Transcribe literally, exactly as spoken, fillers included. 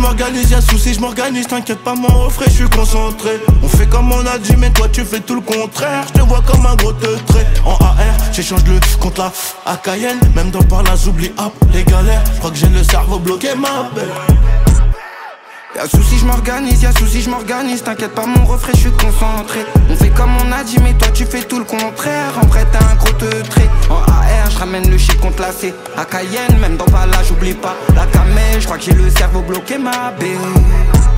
j'm'organise, y'a souci, j'm'organise. T'inquiète pas, mon refrain, j'suis concentré. On fait comme on a dit, mais toi tu fais tout le contraire. J'te vois comme un gros teutré. En A R, j'échange le compte là à Cayenne. Même dans par là, j'oublie hop, les galères. J'crois que j'ai le cerveau bloqué, ma belle. Y'a souci, j'm'organise, y'a souci, j'm'organise. T'inquiète pas, mon refrain, j'suis concentré. On fait comme on a dit, mais toi tu fais tout le contraire. En vrai, t'as un gros teutré. En A R, j'ramène le shit contre la C. À Cayenne, même dans pas là, j'oublie pas la camée. J'crois que j'ai le cerveau bloqué, ma belle.